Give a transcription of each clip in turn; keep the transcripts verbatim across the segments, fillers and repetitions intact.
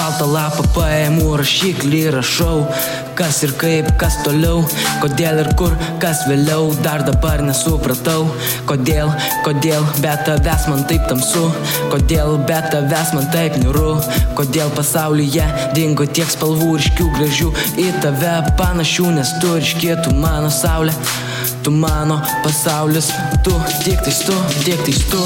baltą lapą paėmų rašiklį rašau, kas ir kaip, kas toliau, kodėl ir kur, kas vėliau, dar dabar nesupratau, kodėl, kodėl be tavęs man taip tamsu, kodėl be tavęs man taip niūru, kodėl pasaulyje dingo tiek spalvų ryškių gražių, į tave panašių, nes tu ryški, tu mano saulė, tu mano pasaulis, tu tik tais tu, tik tais tu.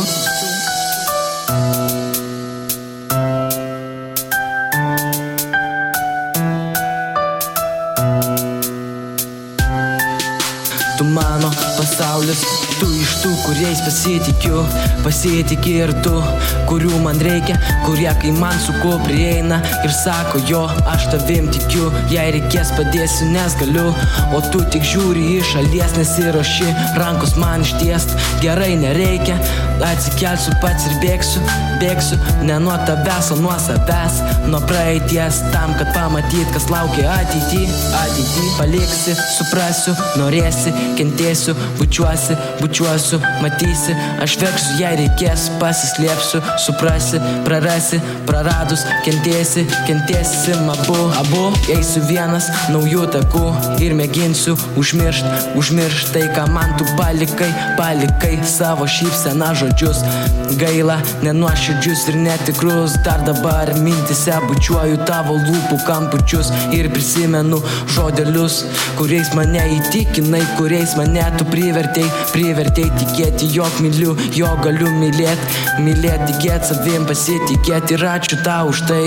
Tu mano pasaulis, tu iš tų, kuriais pasitikiu, pasitiki ir tu, kurių man reikia, kurie kai man su kuo prieina ir sako jo, aš tavim tikiu, jei reikės padėsiu, nes galiu, o tu tik žiūri iš šalies, nesiruoši rankos man ištiest, gerai nereikia, atsikelsiu pats ir bėgsiu, bėgsiu, ne nuo tavęs, o nuo savęs, nuo praeities, tam, kad pamatyt, kas laukia ateity, ateity, paliksi, suprasiu, norėsi, kentėsiu, bučiuosi, bučiuosiu, matysi, aš verksiu, jei reikės, pasislėpsiu, suprasi, prarasi, praradus, kentėsi, kentėsim abu, abu, eisiu vienas naujų takų ir mėginsiu užmiršt, užmiršt tai, ką man tu palikai, palikai savo šypseną žodžius, gaila, nenuoširdžius ir netikrus, dar dabar mintise bučiuoju tavo lūpų kampučius ir prisimenu žodelius, kuriais mane įtikinai, kuriais mane tu privertei, privertei tikėti, jog myliu, jog galiu mylėt, mylėt, tikėt savim, pasitikėt ir ačiū tau už tai.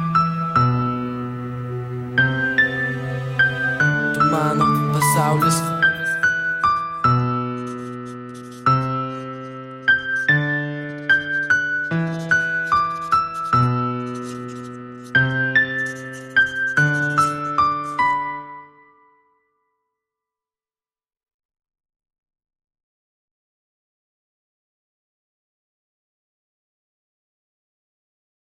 Tu mano pasaulis.